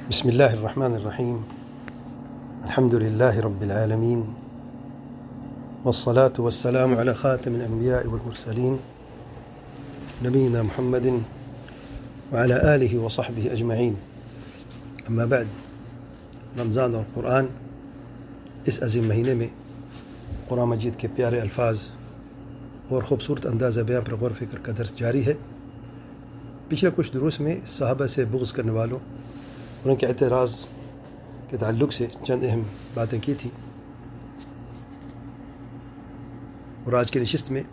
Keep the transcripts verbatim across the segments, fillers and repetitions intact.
بسم الله الرحمن الرحيم. الحمد لله رب العالمين، والصلاة والسلام على خاتم الأنبياء والمرسلين نبينا محمد وعلى آله وصحبه أجمعين. اما بعد، رمضان اور قرآن اس عظیم مہینے میں قرآن مجید کے پیارے الفاظ اور خوبصورت انداز بیان پر غور و فکر کا درس جاری ہے۔ پچھلے کچھ دروس میں صحابہ سے بغض کرنے والوں اور ان کے اعتراض کے تعلق سے چند اہم باتیں کی تھیں، اور آج کی نشست میں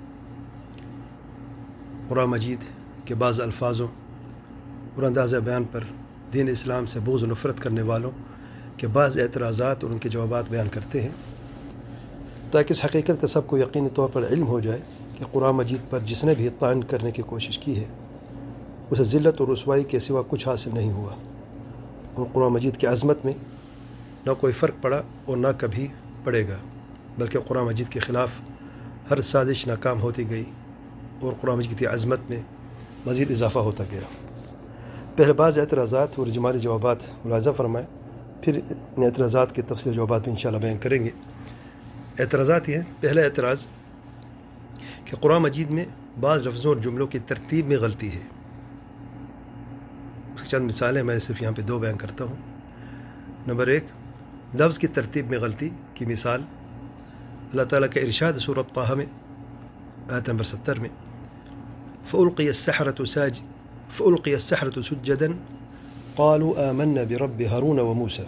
قرآن مجید کے بعض الفاظوں اور انداز بیان پر دین اسلام سے بغض و نفرت کرنے والوں کے بعض اعتراضات اور ان کے جوابات بیان کرتے ہیں، تاکہ اس حقیقت کا سب کو یقینی طور پر علم ہو جائے کہ قرآن مجید پر جس نے بھی طعن کرنے کی کوشش کی ہے اسے ذلت اور رسوائی کے سوا کچھ حاصل نہیں ہوا، اور قرآن مجید کی عظمت میں نہ کوئی فرق پڑا اور نہ کبھی پڑے گا، بلکہ قرآن مجید کے خلاف ہر سازش ناکام ہوتی گئی اور قرآن مجید کی عظمت میں مزید اضافہ ہوتا گیا۔ پہلے بعض اعتراضات اور اجمالی جوابات ملاحظہ فرمائیں، پھر ان اعتراضات کے تفصیلی جوابات بھی انشاءاللہ بیان کریں گے۔ اعتراضات یہ ہیں۔ پہلا اعتراض کہ قرآن مجید میں بعض لفظوں اور جملوں کی ترتیب میں غلطی ہے۔ اس کی چند مثالیں میں صرف یہاں پہ دو بیان کرتا ہوں۔ نمبر ایک، لفظ کی ترتیب میں غلطی کی مثال اللہ تعالیٰ کا ارشاد سورۃ طٰہٰ میں آیت نمبر ستر میں فَأُلْقِيَ السَّحَرَةُ ساج فَأُلْقِيَ السَّحَرَةُ سُجَّدًا قَالُوا آمَنَّا بِرَبِّ هَارُونَ وَمُوسَىٰ۔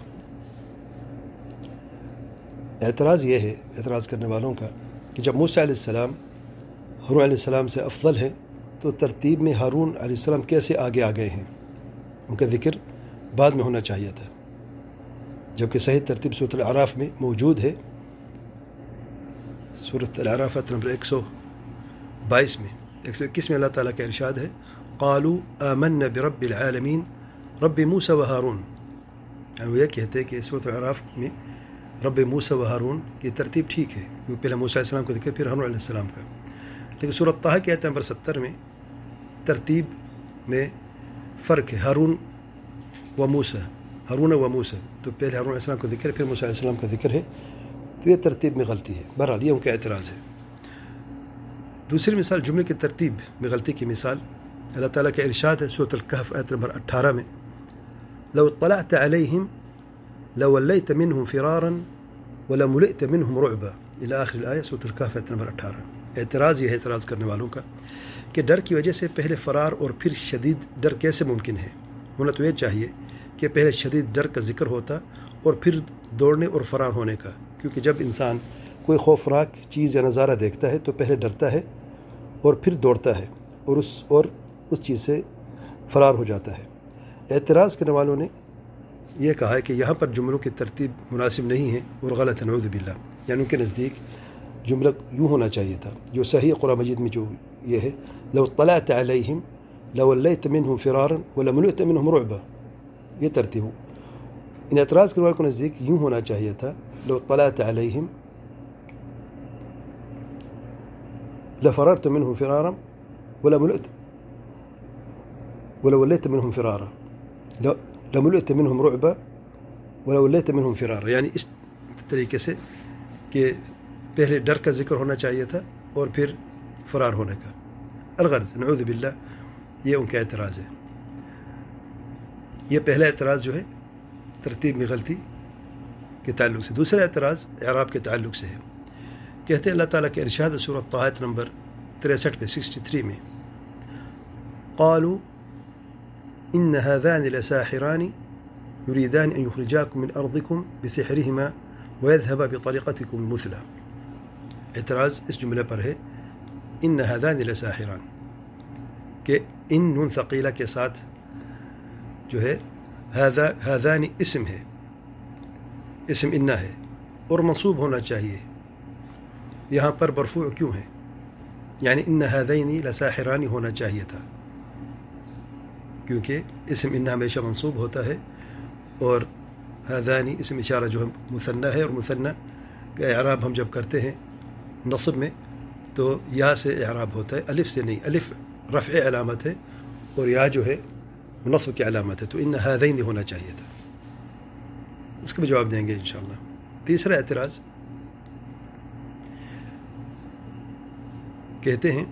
اعتراض یہ ہے اعتراض کرنے والوں کا کہ جب موسیٰ علیہ السلام ہارون علیہ السلام سے افضل ہیں تو ترتیب میں ہارون علیہ السلام کیسے آگے آ گئے ہیں؟ ان کا ذکر بعد میں ہونا چاہیے تھا، جبکہ صحیح ترتیب سورۃ الاعراف میں موجود ہے۔ سورۃ الاعراف نمبر ایک سو بائیس میں ایک سو اکیس میں اللہ تعالیٰ کا ارشاد ہے قالوا آمنا برب العالمین رب موسیٰ و ہارون۔ یعنی وہ یہ کہتے ہیں کہ سورۃ الاعراف میں رب موسیٰ و ہارون کی ترتیب ٹھیک ہے، کیونکہ پہلے موسیٰ علیہ السلام کا ذکر پھر ہارون علیہ السلام کا، لیکن سورۃ طٰہٰ کی آیت نمبر ستر میں ترتیب میں فرق ہے، ہارون و موسیٰ، ہارون و موسیٰ، تو پہلے ہارون علیہ السلام کا ذکر ہے پھر موسیٰ علیہ السلام کا ذکر ہے، تو یہ ترتیب میں غلطی ہے۔ بہرحال یہ ان کا اعتراض ہے۔ دوسری مثال جملے کی ترتیب میں غلطی کی مثال اللہ تعالیٰ کا ارشاد ہے سورۃ الکہف آیت نمبر اٹھارہ میں لو اطلعت علیہم لولیت منہم فرارا ولملئت منہم رعبا الی آخر الآیہ، سورۃ الکہف آیت نمبر اٹھارہ۔ اعتراض یہ ہے اعتراض کرنے والوں کا کہ ڈر کی وجہ سے پہلے فرار اور پھر شدید ڈر کیسے ممکن ہے؟ ہونا تو یہ چاہیے کہ پہلے شدید ڈر کا ذکر ہوتا اور پھر دوڑنے اور فرار ہونے کا، کیونکہ جب انسان کوئی خوفناک چیز یا نظارہ دیکھتا ہے تو پہلے ڈرتا ہے اور پھر دوڑتا ہے اور اس اور اس چیز سے فرار ہو جاتا ہے۔ اعتراض کرنے والوں نے یہ کہا ہے کہ یہاں پر جملوں کی ترتیب مناسب نہیں ہے اور غلط ہے، نعوذ باللہ، یعنی ان کے نزدیک جملہ یوں ہونا چاہیے تھا جو صحیح قرآن مجید میں جو یہ ہے لو اطلعت علیہم لولیت منہم فرارا ولملئت منہم رعبا، یہ ترتیب ہو۔ ان اعتراض کرنے والوں کے نزدیک یوں ہونا چاہیے تھا لو اطلعت علیہم لفررت منہم فرارا ولملئت ولولیت منہم فرارا لملئت منہم رعبا ولولیت منہم فرارا، یعنی اس طریقے سے کہ پہلے ڈر کا ذکر ہونا چاہیے تھا اور پھر فرار ہونے کا۔ الغرض نعوذ باللہ یہ ان کا اعتراض ہے۔ یہ پہلا اعتراض جو ہے ترتیب میں غلطی کے تعلق سے۔ دوسرا اعتراض اعراب کے تعلق سے ہے۔ کہتے ہیں اللہ تعالیٰ کے ارشاد سورۃ طٰہٰ نمبر تریسٹھ پہ سکسٹی تھری میں قالوا ان هذان لساحران يريدان ان يخرجاكم من ارضكم بسحرهما ويذهبا بطريقتكم المثلى۔ اعتراض اس جملے پر ہے ان هذان لساحران، کہ ان نون ثقیلہ کے ساتھ جو ہے هذان اسم ہے، اسم انہ ہے اور منصوب ہونا چاہیے، یہاں پر مرفوع کیوں ہے؟ یعنی ان هذین لساحران ہونا چاہیے تھا، کیونکہ اسم انہ ہمیشہ منصوب ہوتا ہے اور هذان اسم اشارہ جو ہے مثنی ہے، اور مثنی کا اعراب ہم جب کرتے ہیں نصب میں تو یا سے اعراب ہوتا ہے، الف سے نہیں۔ الف رفع علامت ہے اور یا جو ہے نصب کی علامت ہے، تو ان ہذین ہونا چاہیے تھا. اس کا بھی جواب دیں گے انشاءاللہ. تیسرا اعتراض کہتے ہیں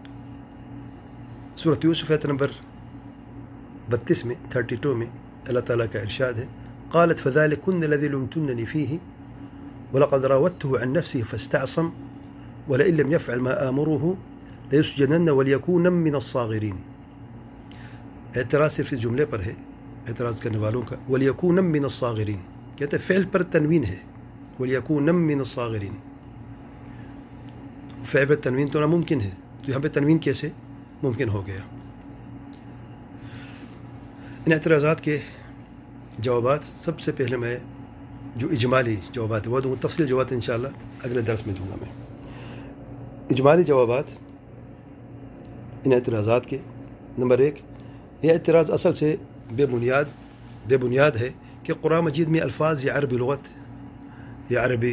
سورۃ یوسف آیت نمبر بتیس میں تھرٹی ٹو میں اللہ تعالیٰ کا ارشاد ہے قالت فذلكن الذي لمتنني فيه ولقد راودته عن نفسه فاستعصم ولئن لم يفعل ما آمره ليسجنن وليكون من الصاغرين. اعتراض صرف اس جملے پر ہے اعتراض کرنے والوں کا. وليكون من الصاغرين کہتے ہیں فعل پر تنوین ہے. وليكون من الصاغرين فعل پر تنوین تو ناممکن ہے، تو یہاں پہ تنوین کیسے ممکن ہو گیا؟ ان اعتراضات کے جوابات سب سے پہلے میں جو اجمالی جوابات وہ دوں گا، تفصیل جوابات انشاءاللہ اگلے درس میں دوں گا. میں اجمالی جوابات ان اعتراضات کے. نمبر ایک، یہ اعتراض اصل سے بے بنیاد بے بنیاد ہے کہ قرآن مجید میں الفاظ یا عربی لغت یا عربی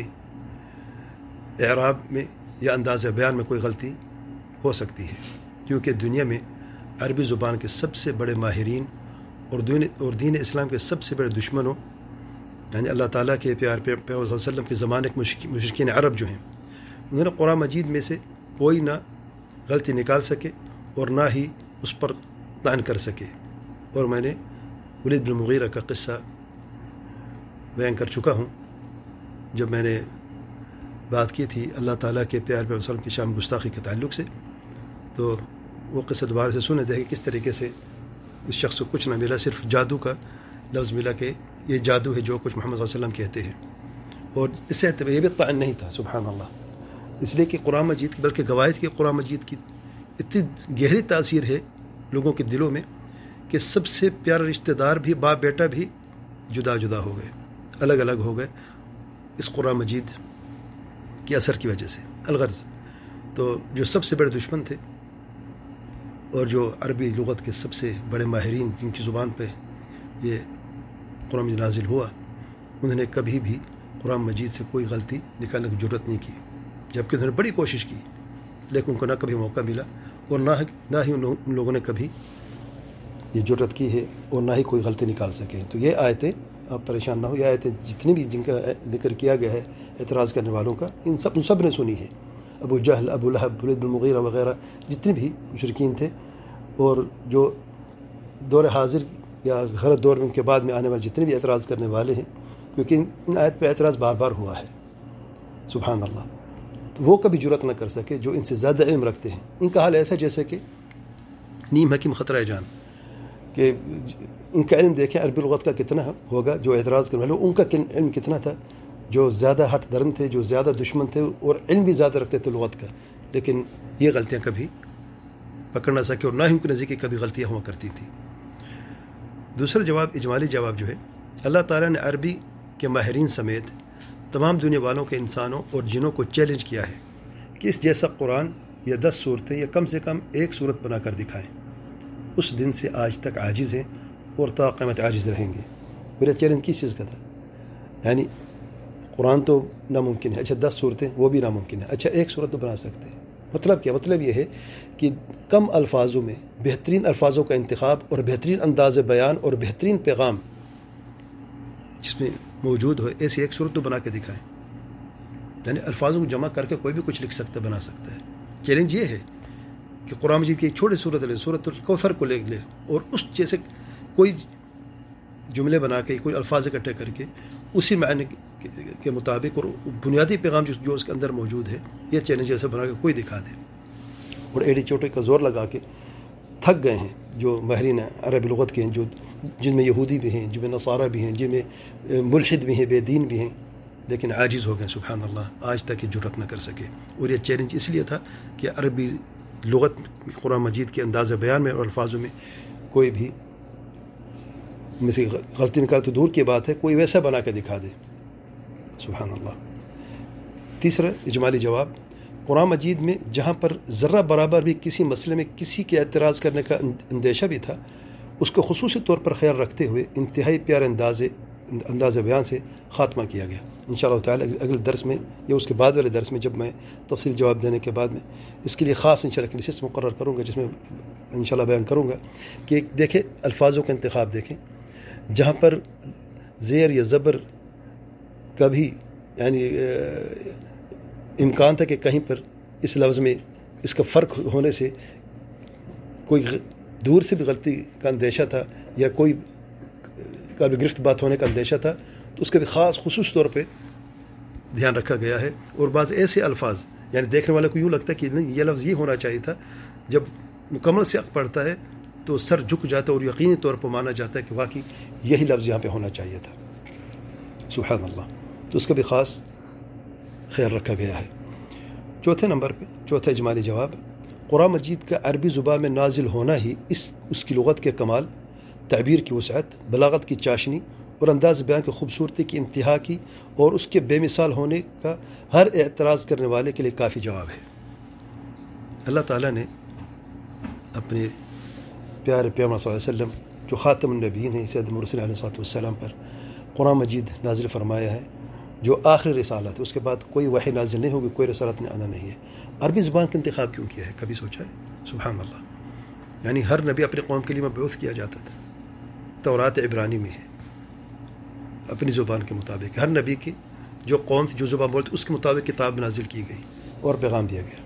اعراب میں یا انداز بیان میں کوئی غلطی ہو سکتی ہے، کیونکہ دنیا میں عربی زبان کے سب سے بڑے ماہرین اور دین اور دین اسلام کے سب سے بڑے دشمنوں یعنی اللہ تعالیٰ کے پیار پیغمبر صلی اللہ علیہ وسلم کے زمانے کے مشرکین عرب جو ہیں، انہوں نے قرآن مجید میں سے کوئی نہ غلطی نکال سکے اور نہ ہی اس پر طعن کر سکے. اور میں نے ولید بن مغیرہ کا قصہ بیان کر چکا ہوں جب میں نے بات کی تھی اللہ تعالیٰ کے پیار پیغمبر صلی اللہ علیہ وسلم کی شام گستاخی کے تعلق سے. تو وہ قصہ دوبارہ سے سنے دے کہ کس طریقے سے اس شخص کو کچھ نہ ملا، صرف جادو کا لفظ ملا کہ یہ جادو ہے جو کچھ محمد صلی اللہ علیہ وسلم کہتے ہیں. اور اس سے یہ بھی طعن نہیں تھا سبحان اللہ، اس لیے کہ قرآن مجید کی بلکہ گواہد کی قرآن مجید کی اتنی گہری تاثیر ہے لوگوں کے دلوں میں کہ سب سے پیارا رشتہ دار بھی باپ بیٹا بھی جدا جدا ہو گئے، الگ الگ ہو گئے اس قرآن مجید کے اثر کی وجہ سے. الغرض تو جو سب سے بڑے دشمن تھے اور جو عربی لغت کے سب سے بڑے ماہرین جن کی زبان پہ یہ قرآن مجید نازل ہوا، انہوں نے کبھی بھی قرآن مجید سے کوئی غلطی نکالنے کی جرت نہیں کی، جبکہ انہوں نے بڑی کوشش کی لیکن ان کو نہ کبھی موقع ملا اور نہ نہ ہی ان لوگوں نے کبھی یہ جرت کی ہے اور نہ ہی کوئی غلطی نکال سکے. تو یہ آیتیں آپ پریشان نہ ہو، یہ آیتیں جتنی بھی جن کا ذکر کیا گیا ہے اعتراض کرنے والوں کا، ان سب ان سب نے سنی ہے. ابو جہل، ابو لہب، ولید بن مغیرہ وغیرہ جتنے بھی مشرکین تھے اور جو دور حاضر یا غلط دور میں ان کے بعد میں آنے والے جتنے بھی اعتراض کرنے والے ہیں، کیونکہ ان آیت پہ اعتراض بار بار ہوا ہے سبحان اللہ، تو وہ کبھی جرت نہ کر سکے جو ان سے زیادہ علم رکھتے ہیں. ان کا حال ایسا جیسے کہ نیم حکیم خطرہ جان، کہ ان کا علم دیکھیں عربی لغت کا کتنا ہوگا، جو اعتراض کرنے والے ان کا علم کتنا تھا، جو زیادہ ہٹ درم تھے، جو زیادہ دشمن تھے اور علم بھی زیادہ رکھتے تھے لغت کا، لیکن یہ غلطیاں کبھی پکڑ نہ سکے اور نہ ہی ان کے نزدیک کی کبھی غلطیاں ہوا کرتی تھی. دوسرا جواب اجمالی جواب جو ہے، اللہ تعالیٰ نے عربی کے ماہرین سمیت تمام دنیا والوں کے انسانوں اور جنوں کو چیلنج کیا ہے کہ اس جیسا قرآن یا دس صورتیں یا کم سے کم ایک صورت بنا کر دکھائیں. اس دن سے آج تک عاجز ہیں اور تا قیامت عاجز رہیں گے. اور یہ چیلنج کس چیز کا تھا؟ یعنی قرآن تو ناممکن ہے، اچھا دس صورتیں وہ بھی ناممکن ہے، اچھا ایک صورت تو بنا سکتے ہیں. مطلب کیا؟ مطلب یہ ہے کہ کم الفاظوں میں بہترین الفاظوں کا انتخاب اور بہترین انداز بیان اور بہترین پیغام جس میں موجود ہو، ایسی ایک صورت تو بنا کے دکھائیں. یعنی الفاظوں کو جمع کر کے کوئی بھی کچھ لکھ سکتا بنا سکتا ہے. چیلنج یہ ہے کہ قرآن مجید کی ایک چھوٹی صورت لے، صورت الکوثر کو لے لے اور اس جیسے کوئی جملے بنا کے کوئی الفاظ اکٹھے کر کے اسی معنی کے مطابق اور بنیادی پیغام جو جو اس کے اندر موجود ہے، یہ چیلنج ایسا بنا کے کوئی دکھا دے. اور ایڑی چوٹے کا زور لگا کے تھک گئے ہیں جو ماہرین عربی لغت کے ہیں، جو جن میں یہودی بھی ہیں، جن میں نصارہ بھی ہیں، جن میں ملحد بھی ہیں، بے دین بھی ہیں، لیکن عاجز ہو گئے سبحان اللہ، آج تک یہ جرت نہ کر سکے. اور یہ چیلنج اس لیے تھا کہ عربی لغت قرآن مجید کے انداز بیان میں اور الفاظوں میں کوئی بھی میں سے غلطی نکال تو دور کی بات ہے، کوئی ویسا بنا کے دکھا دے سبحان اللہ. تیسرا اجمالی جواب، قرآن مجید میں جہاں پر ذرہ برابر بھی کسی مسئلے میں کسی کے اعتراض کرنے کا اندیشہ بھی تھا، اس کو خصوصی طور پر خیال رکھتے ہوئے انتہائی پیارے انداز انداز بیان سے خاتمہ کیا گیا. انشاءاللہ تعالی اگلے درس میں یا اس کے بعد والے درس میں جب میں تفصیل جواب دینے کے بعد میں اس کے لیے خاص انشاءاللہ ایک نشست مقرر کروں گا، جس میں انشاءاللہ بیان کروں گا کہ دیکھیں الفاظوں کا انتخاب دیکھیں، جہاں پر زیر یا زبر کا بھی یعنی امکان تھا کہ کہیں پر اس لفظ میں اس کا فرق ہونے سے کوئی دور سے بھی غلطی کا اندیشہ تھا یا کوئی قابل گرفت بات ہونے کا اندیشہ تھا، تو اس کے بھی خاص خصوص طور پہ دھیان رکھا گیا ہے. اور بعض ایسے الفاظ یعنی دیکھنے والے کو یوں لگتا ہے کہ نہیں یہ لفظ یہ ہونا چاہیے تھا، جب مکمل سیاق پڑھتا ہے تو سر جھک جاتا ہے اور یقینی طور پر مانا جاتا ہے کہ واقعی یہی لفظ یہاں پہ ہونا چاہیے تھا. سبحان اللہ. تو اس کا بھی خاص خیال رکھا گیا ہے. چوتھے نمبر پہ چوتھا اجمالی جواب، قرآن مجید کا عربی زبان میں نازل ہونا ہی اس اس کی لغت کے کمال، تعبیر کی وسعت، بلاغت کی چاشنی اور انداز بیان کی خوبصورتی کی انتہا کی اور اس کے بے مثال ہونے کا ہر اعتراض کرنے والے کے لیے کافی جواب ہے. اللہ تعالیٰ نے اپنے پیارے پیغمبر صلی اللہ علیہ وسلم جو خاتم النبیین ہیں سید مرسل علیہ الصلوۃ والسلام پر قرآن مجید نازل فرمایا ہے، جو آخری رسالت ہے. اس کے بعد کوئی وحی نازل نہیں ہوگی، کوئی رسالت نہیں آنا نہیں ہے. عربی زبان کا انتخاب کیوں کیا ہے؟ کبھی سوچا ہے؟ سبحان اللہ. یعنی ہر نبی اپنے قوم کے لیے مبعوث کیا جاتا تھا. تورات عبرانی میں ہے اپنی زبان کے مطابق، ہر نبی کی جو قوم تھی جو زبان بولتی اس کے مطابق کتاب نازل کی گئی اور پیغام دیا گیا.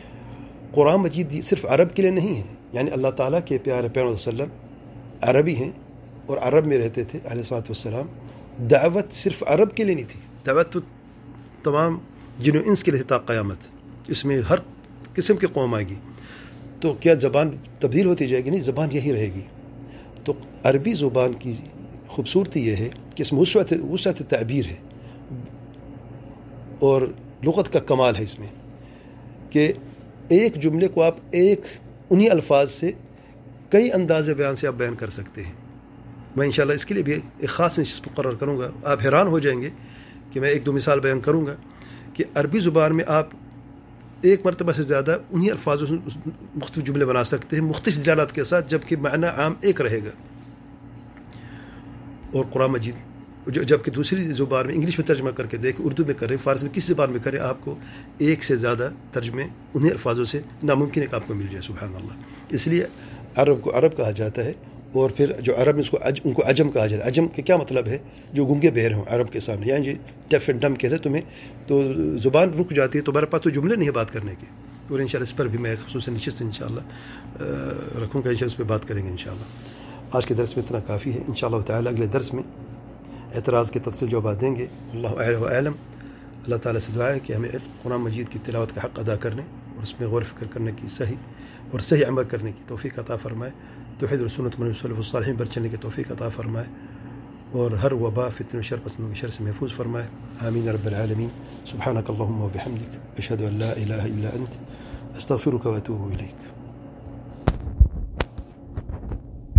قرآن مجید صرف عرب کے لیے نہیں ہے، یعنی اللہ تعالیٰ کے پیارے پیغمبر صلی اللہ علیہ وسلم عربی ہیں اور عرب میں رہتے تھے علیہ الصلوۃ والسلام. دعوت صرف عرب کے لیے نہیں تھی، دعوت تو تمام جن و انس کے لیے تا قیامت. اس میں ہر قسم کی قوم آئے گی. تو کیا زبان تبدیل ہوتی جائے گی؟ نہیں، زبان یہی رہے گی. تو عربی زبان کی خوبصورتی یہ ہے کہ اس میں وسعت وسعت تعبیر ہے اور لغت کا کمال ہے اس میں کہ ایک جملے کو آپ ایک انہی الفاظ سے کئی انداز بیان سے آپ بیان کر سکتے ہیں. میں انشاءاللہ اس کے لیے بھی ایک خاص نشست مقرر کروں گا. آپ حیران ہو جائیں گے کہ میں ایک دو مثال بیان کروں گا کہ عربی زبان میں آپ ایک مرتبہ سے زیادہ انہی الفاظوں سے مختلف جملے بنا سکتے ہیں مختلف دلالات کے ساتھ، جبکہ معنی عام ایک رہے گا. اور قرآن مجید جبکہ دوسری زبان میں انگلش میں ترجمہ کر کے دیکھیں، اردو میں کریں، فارسی میں کسی زبان میں کریں، آپ کو ایک سے زیادہ ترجمے انہی الفاظوں سے ناممکن ہے کہ آپ کو مل جائے. سبحان اللہ. اس لیے عرب کو عرب کہا جاتا ہے، اور پھر جو عرب میں اس کو عج, ان کو عجم کہا جاتا ہے. عجم کے کیا مطلب ہے؟ جو گنگے بہر ہوں عرب کے سامنے، یعنی ڈیف اینڈ ڈم کہتے ہیں تمہیں، تو زبان رک جاتی ہے، تمہارے پاس تو جملے نہیں ہے بات کرنے کے. اور انشاءاللہ اس پر بھی میں خصوصاً نشست انشاءاللہ رکھوں گا، انشاءاللہ اس پہ بات کریں گے انشاءاللہ. آج کے درس میں اتنا کافی ہے. انشاءاللہ تعالی اگلے درس میں اعتراض کے تفصیل جوابات دیں گے. اللہ اعلم و اعلم. اللہ تعالیٰ سے دعا ہے کہ ہمیں قرآن مجید کی تلاوت کا حق ادا کرنے اور اس میں غور فکر کرنے کی صحیح اور صحیح عمل کرنے کی توفیق عطا فرمائے. توحید اور سنت منہج سلف الصالحین پر چلنے کی توفیق عطا فرمائے اور ہر وبا فتنہ و شر پسندوں کی شر سے محفوظ فرمائے. آمین رب العالمین. سبحانک اللہم و بحمدک، اشہد ان لا الہ الا انت، استغفرک و اتوب الیک.